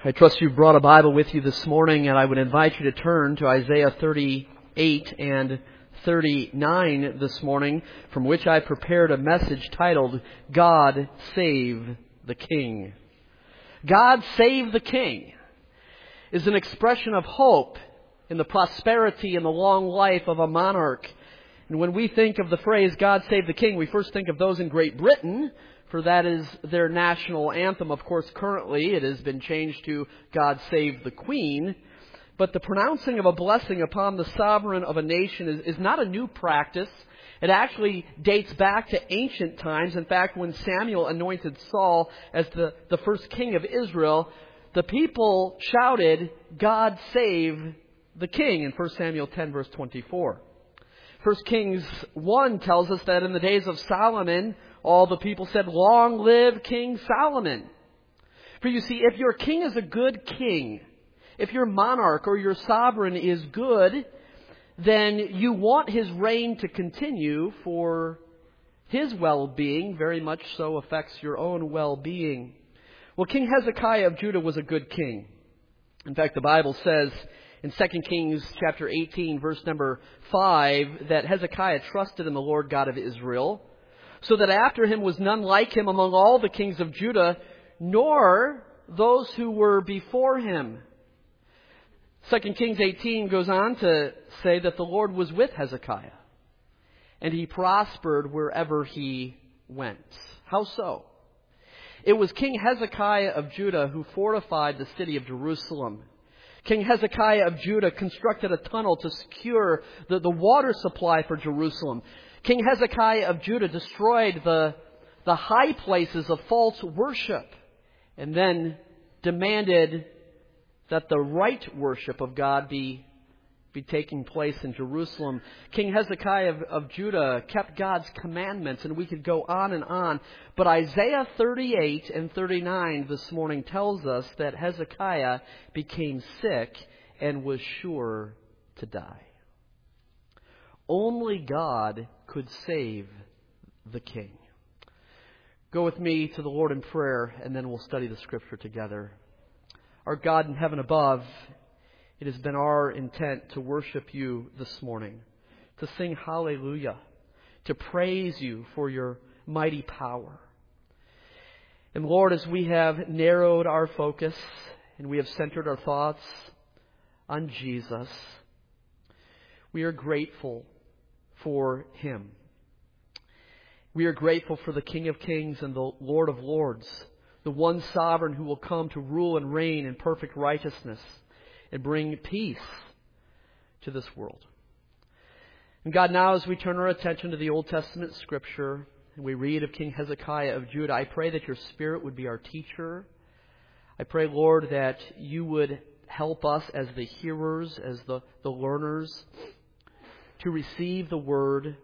I trust you've brought a Bible with you this morning, and I would invite you to turn to Isaiah 38 and 39 this morning, from which I prepared a message titled, God Save the King. God Save the King is an expression of hope in the prosperity and the long life of a monarch. And when we think of the phrase, God Save the King, we first think of those in Great Britain, for that is their national anthem. Of course, currently it has been changed to God Save the Queen. But the pronouncing of a blessing upon the sovereign of a nation is not a new practice. It actually dates back to ancient times. In fact, when Samuel anointed Saul as the first king of Israel, the people shouted, God save the king, in 1 Samuel 10, verse 24. 1 Kings 1 tells us that in the days of Solomon, all the people said, long live King Solomon. For you see, if your king is a good king, if your monarch or your sovereign is good, then you want his reign to continue, for his well-being very much so affects your own well-being. Well, King Hezekiah of Judah was a good king. In fact, the Bible says in 2 Kings chapter 18, verse number 5, that Hezekiah trusted in the Lord God of Israel, so that after him was none like him among all the kings of Judah, nor those who were before him. 2 Kings 18 goes on to say that the Lord was with Hezekiah, and he prospered wherever he went. How so? It was King Hezekiah of Judah who fortified the city of Jerusalem. King Hezekiah of Judah constructed a tunnel to secure the water supply for Jerusalem. King Hezekiah of Judah destroyed the high places of false worship and then demanded that the right worship of God be taking place in Jerusalem. King Hezekiah of Judah kept God's commandments, and we could go on and on. But Isaiah 38 and 39 this morning tells us that Hezekiah became sick and was sure to die. Only God could save the king. Go with me to the Lord in prayer, and then we'll study the Scripture together. Our God in heaven above, it has been our intent to worship you this morning, to sing hallelujah, to praise you for your mighty power. And Lord, as we have narrowed our focus and we have centered our thoughts on Jesus, we are grateful for Him. We are grateful for the King of Kings and the Lord of Lords, the one sovereign who will come to rule and reign in perfect righteousness and bring peace to this world. And God, now as we turn our attention to the Old Testament Scripture and we read of King Hezekiah of Judah, I pray that your Spirit would be our teacher. I pray, Lord, that you would help us as the hearers, as the learners, to receive the Word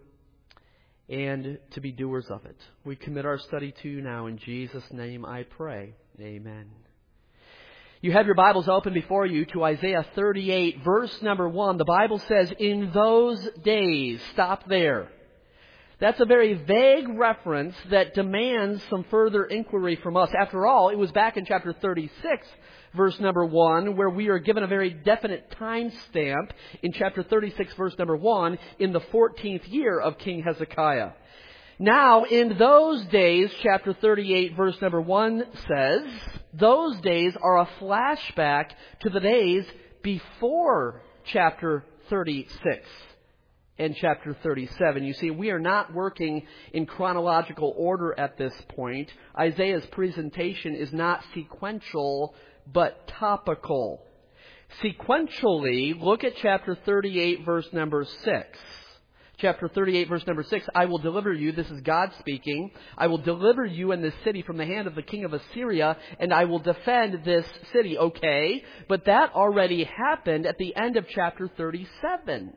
and to be doers of it. We commit our study to you now. In Jesus' name I pray. Amen. You have your Bibles open before you to Isaiah 38, verse number 1. The Bible says, in those days. Stop there. That's a very vague reference that demands some further inquiry from us. After all, it was back in chapter 36, verse number 1, where we are given a very definite time stamp in chapter 36, verse number 1, in the 14th year of King Hezekiah. Now, in those days, chapter 38, verse number 1 says, those days are a flashback to the days before chapter 36 and chapter 37. You see, we are not working in chronological order at this point. Isaiah's presentation is not sequential, but topical. Sequentially, look at chapter 38, verse number 6. Chapter 38, verse number 6, I will deliver you, this is God speaking, I will deliver you and this city from the hand of the king of Assyria, and I will defend this city. Okay, but that already happened at the end of chapter 37.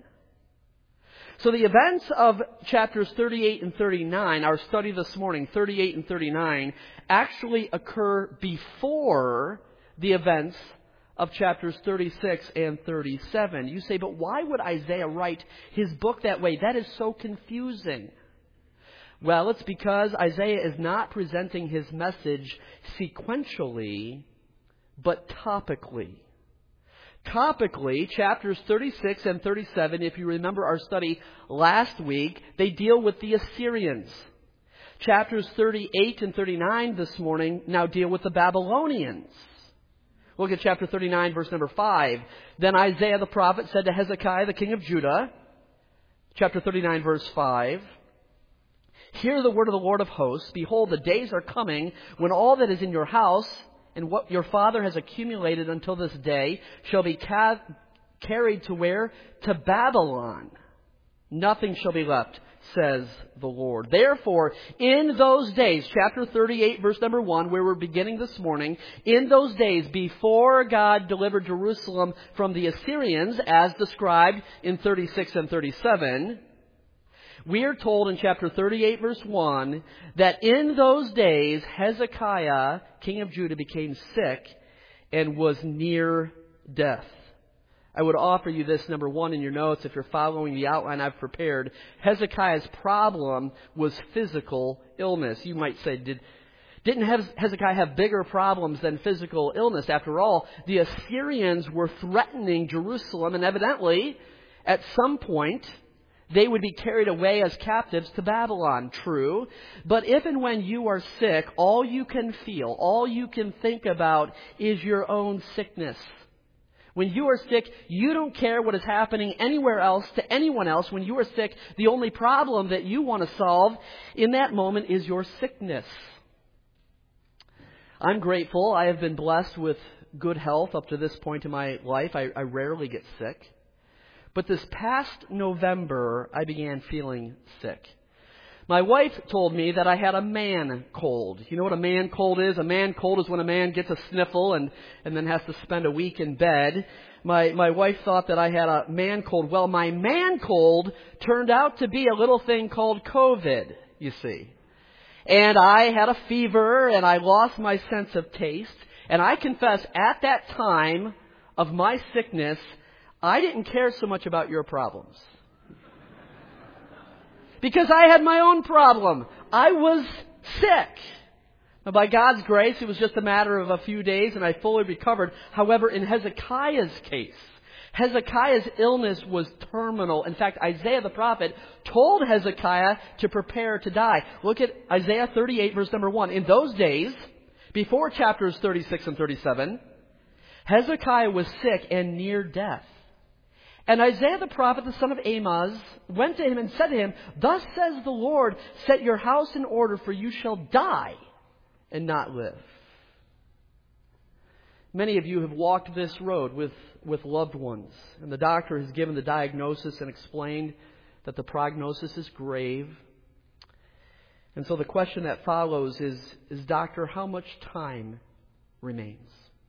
So the events of chapters 38 and 39, our study this morning, 38 and 39, actually occur before the events of chapters 36 and 37. You say, but why would Isaiah write his book that way? That is so confusing. Well, it's because Isaiah is not presenting his message sequentially, but topically. Topically, chapters 36 and 37, if you remember our study last week, they deal with the Assyrians. Chapters 38 and 39 this morning now deal with the Babylonians. Look at chapter 39, verse number 5. Then Isaiah the prophet said to Hezekiah, the king of Judah, chapter 39, verse 5, Hear the word of the Lord of hosts. Behold, the days are coming when all that is in your house and what your father has accumulated until this day shall be carried to where? To Babylon. Nothing shall be left, says the Lord. Therefore, in those days, chapter 38, verse number 1, where we're beginning this morning, in those days before God delivered Jerusalem from the Assyrians, as described in 36 and 37, we are told in chapter 38, verse 1, that in those days Hezekiah, king of Judah, became sick and was near death. I would offer you this, number one, in your notes, if you're following the outline I've prepared. Hezekiah's problem was physical illness. You might say, didn't Hezekiah have bigger problems than physical illness? After all, the Assyrians were threatening Jerusalem, and evidently, at some point, they would be carried away as captives to Babylon. True. But if and when you are sick, all you can feel, all you can think about is your own sickness. When you are sick, you don't care what is happening anywhere else to anyone else. When you are sick, the only problem that you want to solve in that moment is your sickness. I'm grateful. I have been blessed with good health up to this point in my life. I rarely get sick. But this past November, I began feeling sick. My wife told me that I had a man cold. You know what a man cold is? A man cold is when a man gets a sniffle and then has to spend a week in bed. My wife thought that I had a man cold. Well, my man cold turned out to be a little thing called COVID, you see. And I had a fever and I lost my sense of taste. And I confess, at that time of my sickness, I didn't care so much about your problems. Because I had my own problem. I was sick. Now, by God's grace, it was just a matter of a few days and I fully recovered. However, in Hezekiah's case, Hezekiah's illness was terminal. In fact, Isaiah the prophet told Hezekiah to prepare to die. Look at Isaiah 38, verse number 1. In those days, before chapters 36 and 37, Hezekiah was sick and near death. And Isaiah the prophet, the son of Amoz, went to him and said to him, Thus says the Lord, set your house in order, for you shall die and not live. Many of you have walked this road with loved ones, and the doctor has given the diagnosis and explained that the prognosis is grave. And so the question that follows is Doctor, how much time remains?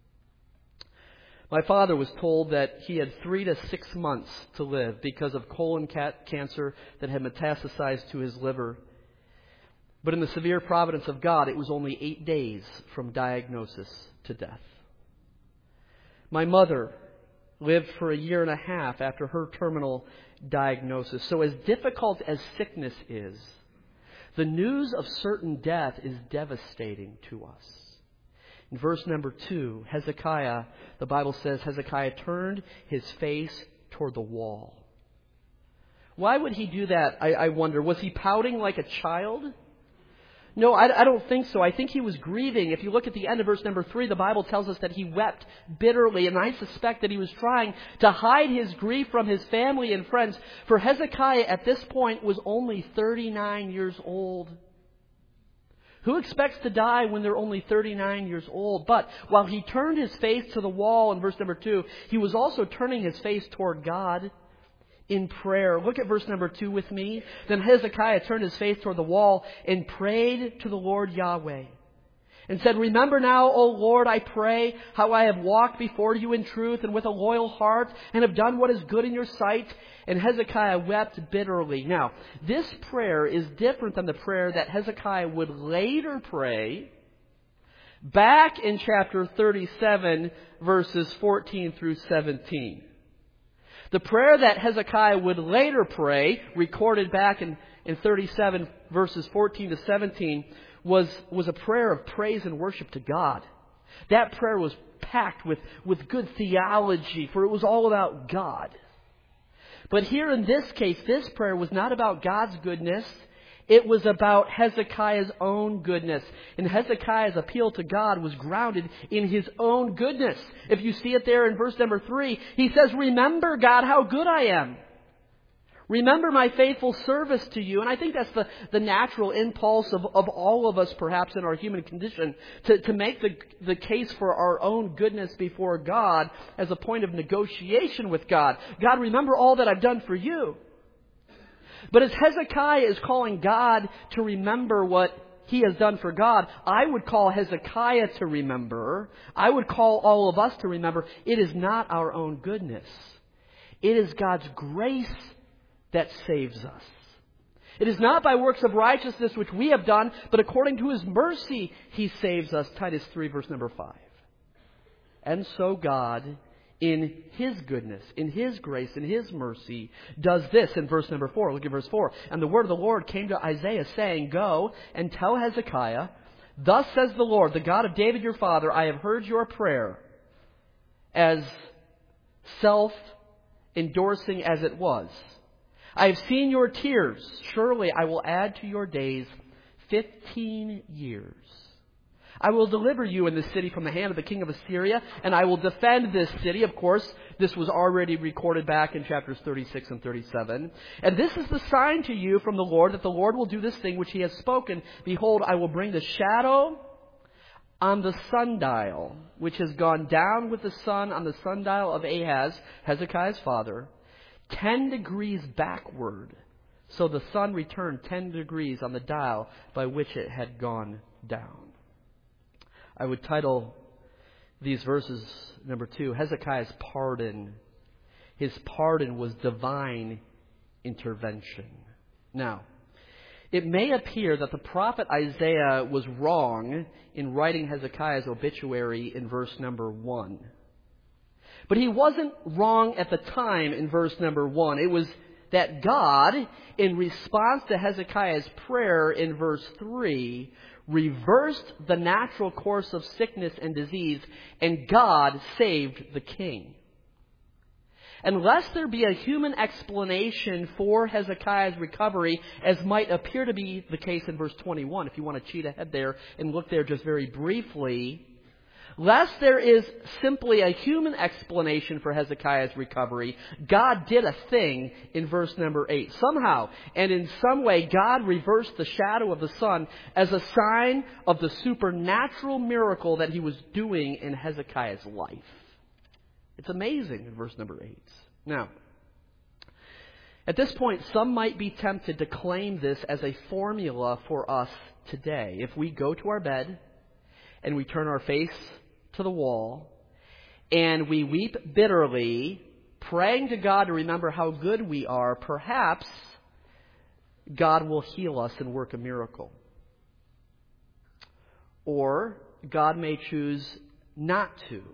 My father was told that he had 3 to 6 months to live because of colon cancer that had metastasized to his liver. But in the severe providence of God, it was only 8 days from diagnosis to death. My mother lived for 1.5 years after her terminal diagnosis. So as difficult as sickness is, the news of certain death is devastating to us. In verse number 2, Hezekiah, the Bible says, Hezekiah turned his face toward the wall. Why would he do that, I wonder? Was he pouting like a child? No, I don't think so. I think he was grieving. If you look at the end of verse number 3, the Bible tells us that he wept bitterly. And I suspect that he was trying to hide his grief from his family and friends. For Hezekiah at this point was only 39 years old. Who expects to die when they're only 39 years old? But while he turned his face to the wall in verse number 2, he was also turning his face toward God in prayer. Look at verse number 2 with me. Then Hezekiah turned his face toward the wall and prayed to the Lord Yahweh and said, Remember now, O Lord, I pray, how I have walked before you in truth and with a loyal heart and have done what is good in your sight. And Hezekiah wept bitterly. Now, this prayer is different than the prayer that Hezekiah would later pray back in chapter 37, verses 14 through 17. The prayer that Hezekiah would later pray, recorded back in 37, verses 14 to 17, was a prayer of praise and worship to God. That prayer was packed with good theology, for it was all about God. But here in this case, this prayer was not about God's goodness. It was about Hezekiah's own goodness. And Hezekiah's appeal to God was grounded in his own goodness. If you see it there in verse number 3, he says, "Remember, God, how good I am. Remember my faithful service to you." And I think that's the natural impulse of all of us, perhaps, in our human condition, to make the case for our own goodness before God as a point of negotiation with God. God, remember all that I've done for you. But as Hezekiah is calling God to remember what he has done for God, I would call Hezekiah to remember. I would call all of us to remember, it is not our own goodness. It is God's grace that saves us. It is not by works of righteousness which we have done, but according to His mercy He saves us. Titus 3, verse number 5. And so God, in His goodness, in His grace, in His mercy, does this in verse number 4. Look at verse 4. "And the word of the Lord came to Isaiah, saying, Go and tell Hezekiah, Thus says the Lord, the God of David your father, I have heard your prayer, as self-endorsing as it was. I have seen your tears. Surely I will add to your days 15 years. I will deliver you in this city from the hand of the king of Assyria, and I will defend this city." Of course, this was already recorded back in chapters 36 and 37. "And this is the sign to you from the Lord, that the Lord will do this thing which He has spoken. Behold, I will bring the shadow on the sundial, which has gone down with the sun on the sundial of Ahaz, Hezekiah's father, 10 degrees backward. So the sun returned 10 degrees on the dial by which it had gone down." I would title these verses, number 2, Hezekiah's pardon. His pardon was divine intervention. Now, it may appear that the prophet Isaiah was wrong in writing Hezekiah's obituary in verse number 1. But he wasn't wrong at the time in verse number 1. It was that God, in response to Hezekiah's prayer in verse 3, reversed the natural course of sickness and disease, and God saved the king. Unless there be a human explanation for Hezekiah's recovery, as might appear to be the case in verse 21, if you want to cheat ahead there and look there just very briefly, lest there is simply a human explanation for Hezekiah's recovery, God did a thing in verse number 8. Somehow and in some way, God reversed the shadow of the sun as a sign of the supernatural miracle that He was doing in Hezekiah's life. It's amazing in verse number 8. Now, at this point, some might be tempted to claim this as a formula for us today. If we go to our bed and we turn our face to the wall and we weep bitterly, praying to God to remember how good we are, perhaps God will heal us and work a miracle. Or God may choose not to.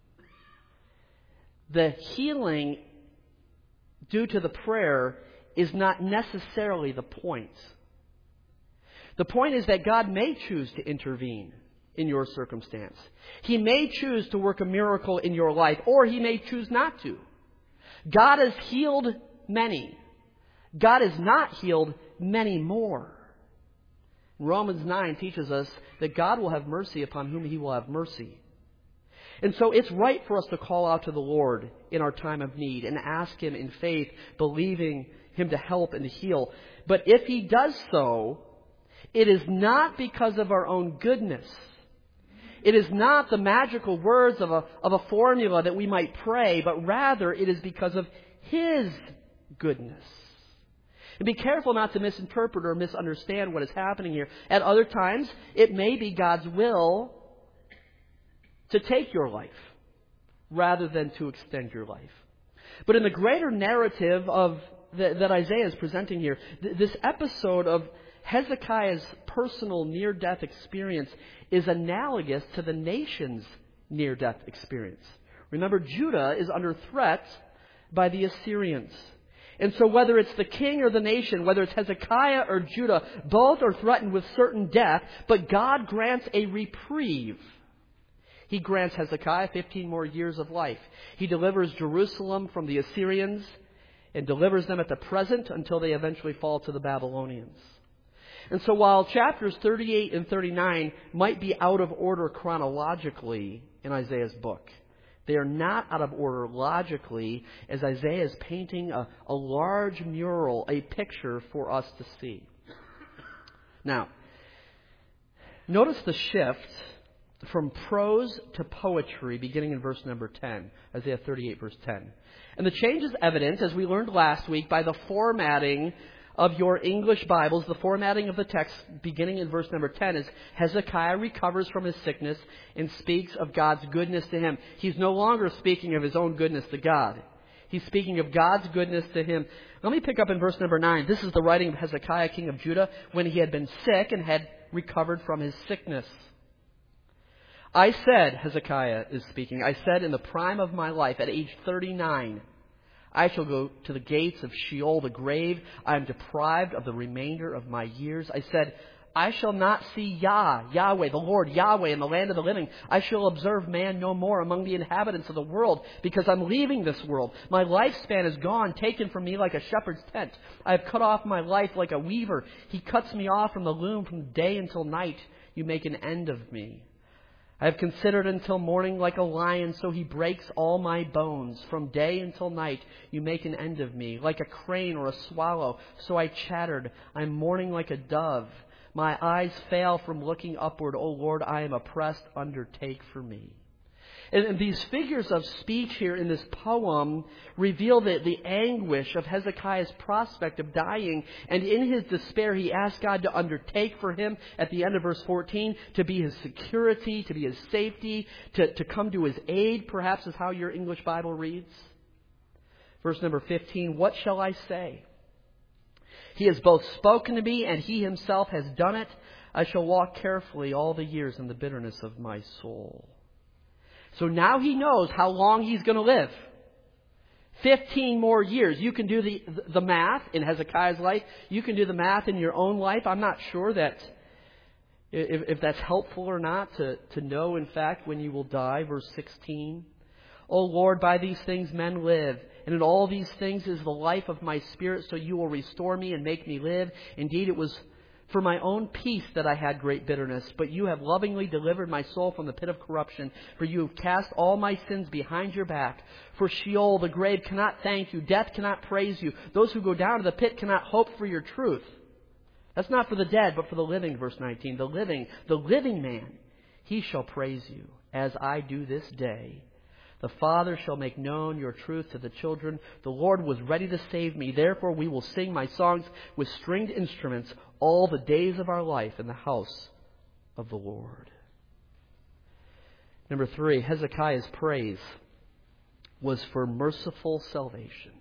The healing due to the prayer is not necessarily the point. The point is that God may choose to intervene in your circumstance. He may choose to work a miracle in your life, or He may choose not to. God has healed many. God has not healed many more. Romans 9 teaches us that God will have mercy upon whom He will have mercy. And so it's right for us to call out to the Lord in our time of need and ask Him in faith, believing Him to help and to heal. But if He does so, it is not because of our own goodness. It is not the magical words of a formula that we might pray, but rather it is because of His goodness. And be careful not to misinterpret or misunderstand what is happening here. At other times, it may be God's will to take your life rather than to extend your life. But in the greater narrative that Isaiah is presenting here, this episode of Hezekiah's personal near-death experience is analogous to the nation's near-death experience. Remember, Judah is under threat by the Assyrians. And so whether it's the king or the nation, whether it's Hezekiah or Judah, both are threatened with certain death, but God grants a reprieve. He grants Hezekiah 15 more years of life. He delivers Jerusalem from the Assyrians and delivers them at the present until they eventually fall to the Babylonians. And so while chapters 38 and 39 might be out of order chronologically in Isaiah's book, they are not out of order logically, as Isaiah is painting a large mural, a picture for us to see. Now, notice the shift from prose to poetry beginning in verse number 10, Isaiah 38, verse 10. And the change is evident, as we learned last week, by the formatting of your English Bibles. The formatting of the text beginning in verse number 10 is Hezekiah recovers from his sickness and speaks of God's goodness to him. He's no longer speaking of his own goodness to God. He's speaking of God's goodness to him. Let me pick up in verse number 9. This is the writing of Hezekiah, king of Judah, when he had been sick and had recovered from his sickness. I said, Hezekiah is speaking, I said in the prime of my life, at age 39, I shall go to the gates of Sheol, the grave. I am deprived of the remainder of my years. I said, I shall not see Yahweh, the Lord Yahweh, in the land of the living. I shall observe man no more among the inhabitants of the world, because I'm leaving this world. My lifespan is gone, taken from me like a shepherd's tent. I have cut off my life like a weaver. He cuts me off from the loom from day until night. You make an end of me. I have considered until morning like a lion, so he breaks all my bones. From day until night you make an end of me. Like a crane or a swallow, so I chattered. I am mourning like a dove. My eyes fail from looking upward. O Lord, I am oppressed. Undertake for me. And these figures of speech here in this poem reveal the anguish of Hezekiah's prospect of dying. And in his despair, he asks God to undertake for him, at the end of verse 14, to be his security, to be his safety, to come to his aid, perhaps is how your English Bible reads. Verse number 15, what shall I say? He has both spoken to me, and he himself has done it. I shall walk carefully all the years in the bitterness of my soul. So now he knows how long he's going to live. 15 more years. You can do the math in Hezekiah's life. You can do the math in your own life. I'm not sure that if that's helpful or not to know, in fact, when you will die. Verse 16. O Lord, by these things men live, and in all these things is the life of my spirit, so you will restore me and make me live. Indeed, it was for my own peace that I had great bitterness, but you have lovingly delivered my soul from the pit of corruption, for you have cast all my sins behind your back. For Sheol, the grave, cannot thank you. Death cannot praise you. Those who go down to the pit cannot hope for your truth. That's not for the dead, but for the living, verse 19. The living man, he shall praise you, as I do this day. The Father shall make known your truth to the children. The Lord was ready to save me. Therefore we will sing my songs with stringed instruments all the days of our life in the house of the Lord. Number 3, Hezekiah's praise was for merciful salvation.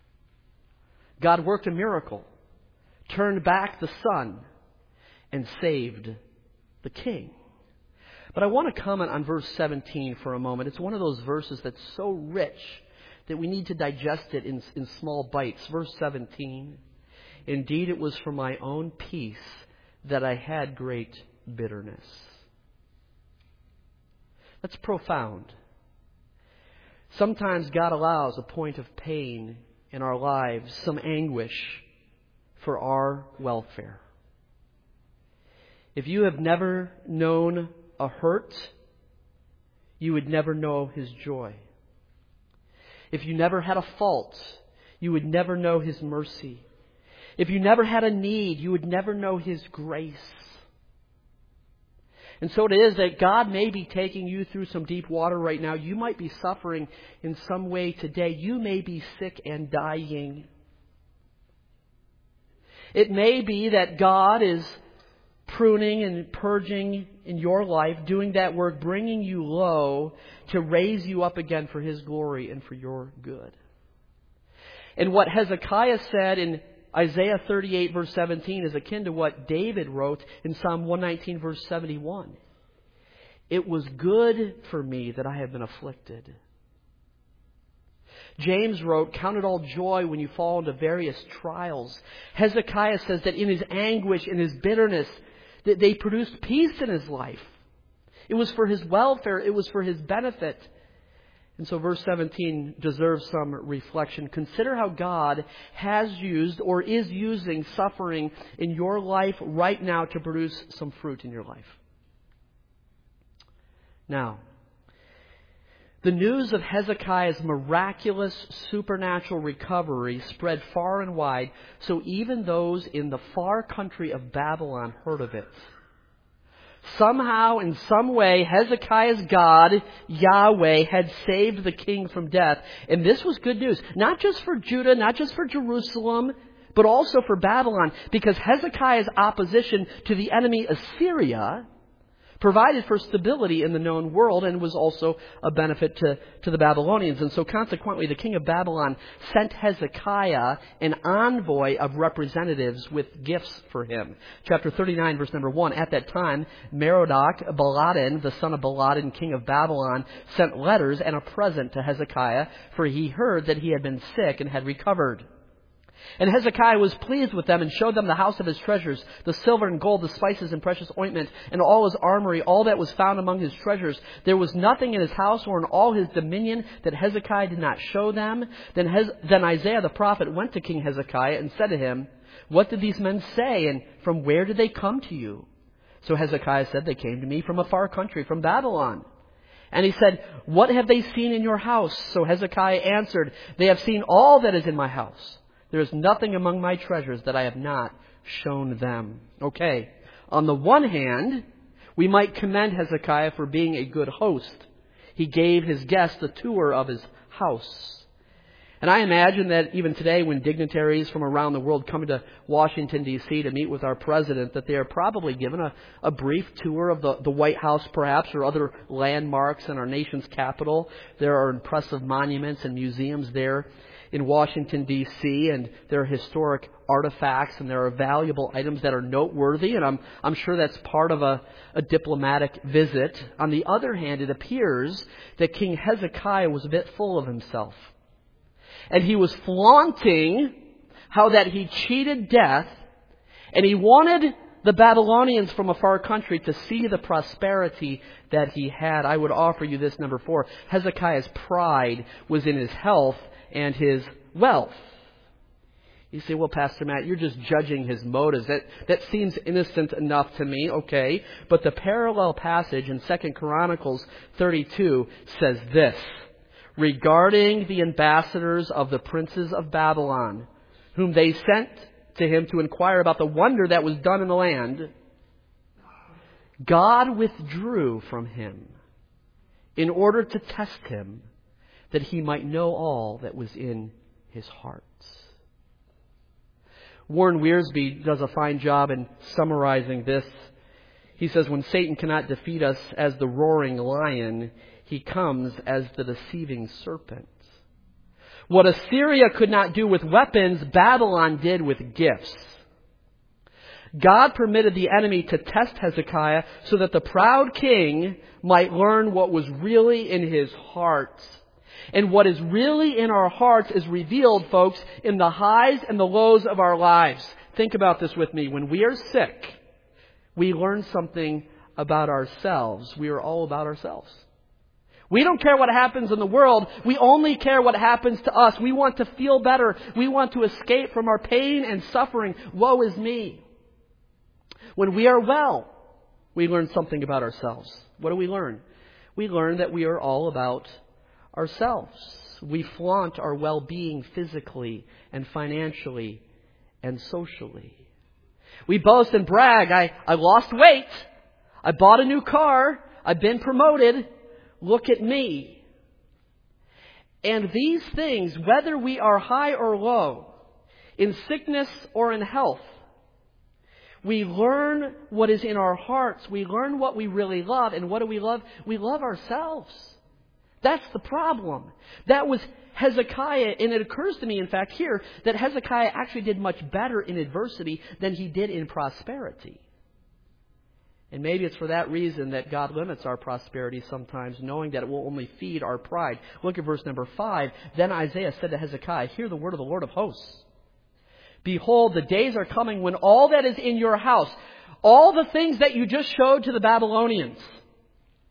God worked a miracle, turned back the sun, and saved the king. But I want to comment on verse 17 for a moment. It's one of those verses that's so rich that we need to digest it in small bites. Verse 17, indeed it was for my own peace that I had great bitterness. That's profound. Sometimes God allows a point of pain in our lives, some anguish for our welfare. If you have never known a hurt, you would never know His joy. If you never had a fault, you would never know His mercy. If you never had a need, you would never know His grace. And so it is that God may be taking you through some deep water right now. You might be suffering in some way today. You may be sick and dying. It may be that God is pruning and purging in your life, doing that work, bringing you low to raise you up again for His glory and for your good. And what Hezekiah said in Isaiah 38 verse 17 is akin to what David wrote in Psalm 119 verse 71. It was good for me that I have been afflicted. James wrote, count it all joy when you fall into various trials. Hezekiah says that in his anguish, in his bitterness, that they produced peace in his life. It was for his welfare. It was for his benefit. And so verse 17 deserves some reflection. Consider how God has used or is using suffering in your life right now to produce some fruit in your life. Now, the news of Hezekiah's miraculous supernatural recovery spread far and wide, so even those in the far country of Babylon heard of it. Somehow, in some way, Hezekiah's God, Yahweh, had saved the king from death. And this was good news, not just for Judah, not just for Jerusalem, but also for Babylon, because Hezekiah's opposition to the enemy Assyria provided for stability in the known world and was also a benefit to the Babylonians. And so consequently, the king of Babylon sent Hezekiah an envoy of representatives with gifts for him. Chapter 39, verse number 1. At that time, Merodach-Baladan, the son of Baladan, king of Babylon, sent letters and a present to Hezekiah, for he heard that he had been sick and had recovered. And Hezekiah was pleased with them and showed them the house of his treasures, the silver and gold, the spices and precious ointment, and all his armory, all that was found among his treasures. There was nothing in his house or in all his dominion that Hezekiah did not show them. Then Isaiah the prophet went to King Hezekiah and said to him, "What did these men say, and from where did they come to you?" So Hezekiah said, "They came to me from a far country, from Babylon." And he said, "What have they seen in your house?" So Hezekiah answered, "They have seen all that is in my house. There is nothing among my treasures that I have not shown them." Okay. On the one hand, we might commend Hezekiah for being a good host. He gave his guests a tour of his house. And I imagine that even today when dignitaries from around the world come to Washington, D.C. to meet with our president, that they are probably given a brief tour of the White House perhaps, or other landmarks in our nation's capital. There are impressive monuments and museums there in Washington, D.C., and there are historic artifacts and there are valuable items that are noteworthy, and I'm sure that's part of a diplomatic visit. On the other hand, it appears that King Hezekiah was a bit full of himself. And he was flaunting how that he cheated death, and he wanted the Babylonians from a far country to see the prosperity that he had. I would offer you this, number 4. Hezekiah's pride was in his health and his wealth. You say, "Well, Pastor Matt, you're just judging his motives. That seems innocent enough to me." Okay. But the parallel passage in 2 Chronicles 32 says this: "Regarding the ambassadors of the princes of Babylon, whom they sent to him to inquire about the wonder that was done in the land, God withdrew from him in order to test him, that he might know all that was in his heart." Warren Wiersbe does a fine job in summarizing this. He says, "When Satan cannot defeat us as the roaring lion, he comes as the deceiving serpent. What Assyria could not do with weapons, Babylon did with gifts. God permitted the enemy to test Hezekiah so that the proud king might learn what was really in his heart. And what is really in our hearts is revealed, folks, in the highs and the lows of our lives. Think about this with me. When we are sick, we learn something about ourselves. We are all about ourselves. We don't care what happens in the world. We only care what happens to us. We want to feel better. We want to escape from our pain and suffering. Woe is me. When we are well, we learn something about ourselves. What do we learn? We learn that we are all about ourselves. We flaunt our well-being physically and financially and socially. We boast and brag. I lost weight. I bought a new car. I've been promoted. Look at me. And these things, whether we are high or low, in sickness or in health, we learn what is in our hearts. We learn what we really love. And what do we love? We love ourselves. That's the problem. That was Hezekiah, and it occurs to me, in fact, here, that Hezekiah actually did much better in adversity than he did in prosperity. And maybe it's for that reason that God limits our prosperity sometimes, knowing that it will only feed our pride. Look at verse number 5. Then Isaiah said to Hezekiah, "Hear the word of the Lord of hosts. Behold, the days are coming when all that is in your house, all the things that you just showed to the Babylonians,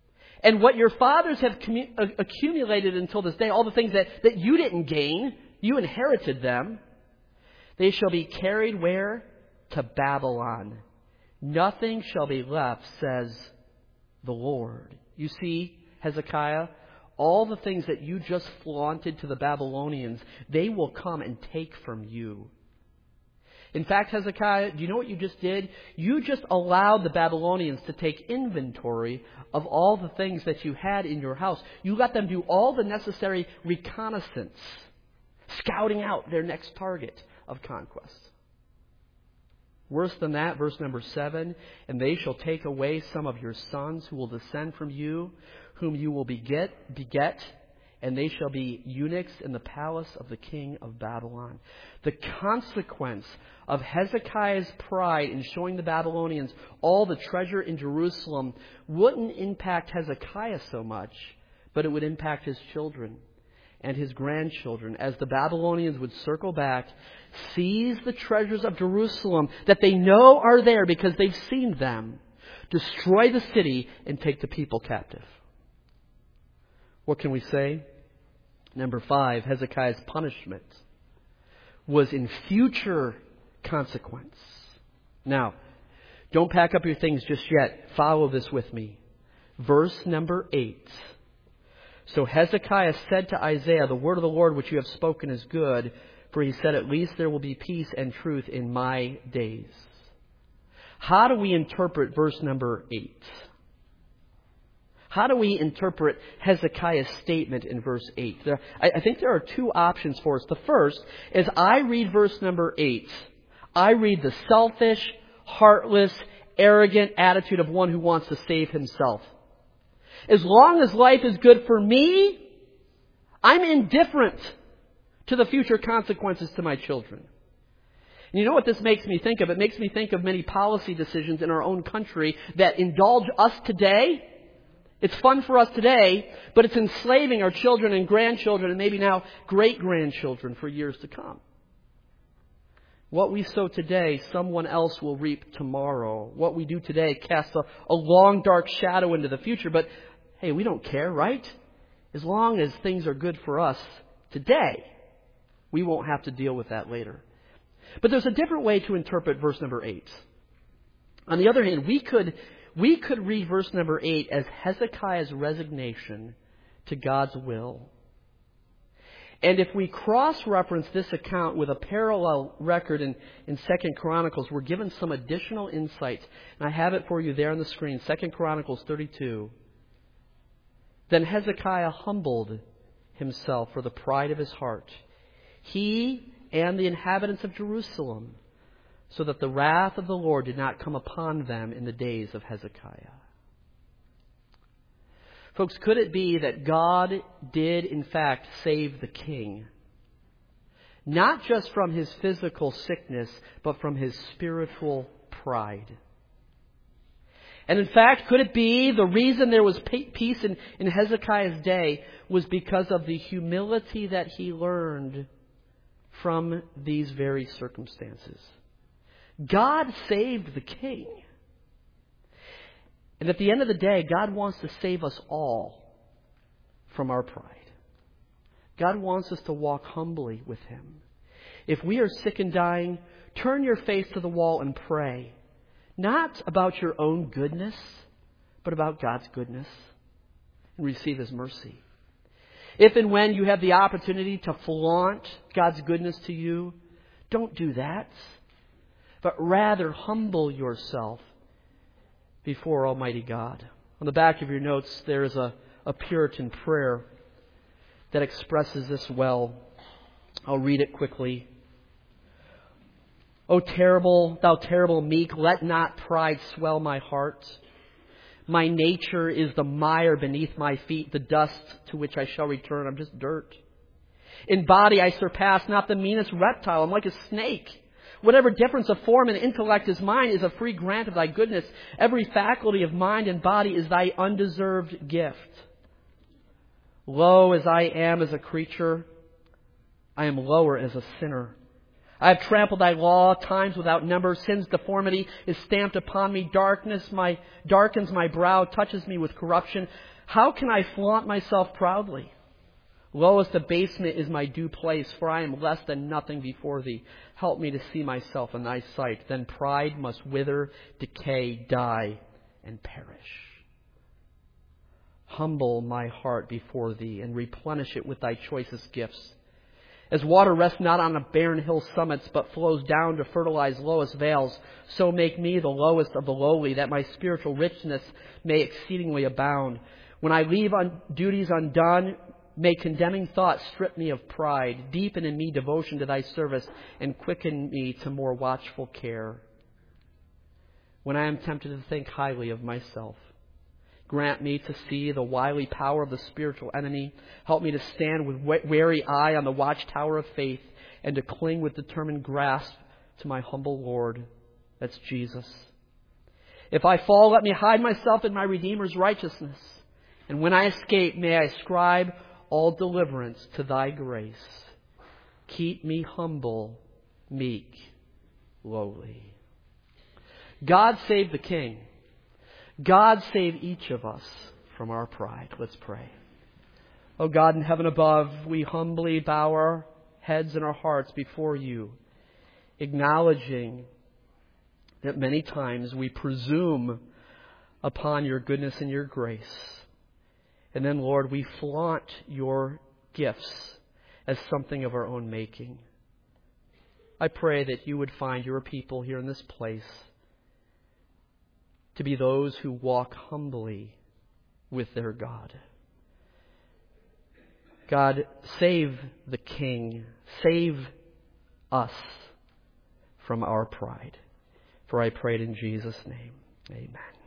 And what your fathers have accumulated until this day, all the things that you didn't gain, you inherited them, they shall be carried where? To Babylon. Nothing shall be left, says the Lord. You see, Hezekiah, all the things that you just flaunted to the Babylonians, they will come and take from you. In fact, Hezekiah, do you know what you just did? You just allowed the Babylonians to take inventory of all the things that you had in your house. You let them do all the necessary reconnaissance, scouting out their next target of conquest. Worse than that, verse number 7, and they shall take away some of your sons who will descend from you, whom you will beget, and they shall be eunuchs in the palace of the king of Babylon. The consequence of Hezekiah's pride in showing the Babylonians all the treasure in Jerusalem wouldn't impact Hezekiah so much, but it would impact his children and his grandchildren as the Babylonians would circle back, seize the treasures of Jerusalem that they know are there because they've seen them, destroy the city, and take the people captive. What can we say? Number 5, Hezekiah's punishment was in future consequence. Now, don't pack up your things just yet. Follow this with me. Verse number 8. So Hezekiah said to Isaiah, the word of the Lord which you have spoken is good, for he said, at least there will be peace and truth in my days. How do we interpret verse number 8? How do we interpret Hezekiah's statement in verse 8? I think there are two options for us. The first is I read verse number 8. I read the selfish, heartless, arrogant attitude of one who wants to save himself. As long as life is good for me, I'm indifferent to the future consequences to my children. And you know what this makes me think of? It makes me think of many policy decisions in our own country that indulge us today. It's fun for us today, but it's enslaving our children and grandchildren and maybe now great-grandchildren for years to come. What we sow today, someone else will reap tomorrow. What we do today casts a long, dark shadow into the future. But, hey, we don't care, right? As long as things are good for us today, we won't have to deal with that later. But there's a different way to interpret verse number 8. On the other hand, we could read verse number 8 as Hezekiah's resignation to God's will. And if we cross-reference this account with a parallel record in 2 Chronicles, we're given some additional insights. And I have it for you there on the screen, 2 Chronicles 32. Then Hezekiah humbled himself for the pride of his heart, he and the inhabitants of Jerusalem, so that the wrath of the Lord did not come upon them in the days of Hezekiah. Folks, could it be that God did, in fact, save the king? Not just from his physical sickness, but from his spiritual pride. And in fact, could it be the reason there was peace in Hezekiah's day was because of the humility that he learned from these very circumstances? God saved the king. And at the end of the day, God wants to save us all from our pride. God wants us to walk humbly with Him. If we are sick and dying, turn your face to the wall and pray. Not about your own goodness, but about God's goodness. And receive His mercy. If and when you have the opportunity to flaunt God's goodness to you, don't do that. But rather humble yourself before Almighty God. On the back of your notes, there is a Puritan prayer that expresses this well. I'll read it quickly. O terrible, thou terrible meek, let not pride swell my heart. My nature is the mire beneath my feet, the dust to which I shall return. I'm just dirt. In body I surpass not the meanest reptile. I'm like a snake. Whatever difference of form and intellect is mine is a free grant of Thy goodness. Every faculty of mind and body is Thy undeserved gift. Low as I am as a creature, I am lower as a sinner. I have trampled Thy law times without number. Sin's deformity is stamped upon me. Darkens my brow, touches me with corruption. How can I flaunt myself proudly? Lowest abasement is my due place, for I am less than nothing before thee. Help me to see myself in thy sight. Then pride must wither, decay, die, and perish. Humble my heart before thee, and replenish it with thy choicest gifts. As water rests not on the barren hill summits, but flows down to fertilize lowest vales, so make me the lowest of the lowly, that my spiritual richness may exceedingly abound. When I leave duties undone, may condemning thoughts strip me of pride, deepen in me devotion to thy service, and quicken me to more watchful care. When I am tempted to think highly of myself, grant me to see the wily power of the spiritual enemy. Help me to stand with wary eye on the watchtower of faith, and to cling with determined grasp to my humble Lord. That's Jesus. If I fall, let me hide myself in my Redeemer's righteousness. And when I escape, may I ascribe all deliverance to thy grace. Keep me humble, meek, lowly. God save the King. God save each of us from our pride. Let's pray. O God in heaven above, we humbly bow our heads and our hearts before you, acknowledging that many times we presume upon your goodness and your grace. And then, Lord, we flaunt your gifts as something of our own making. I pray that you would find your people here in this place to be those who walk humbly with their God. God, save the King. Save us from our pride. For I pray it in Jesus' name. Amen.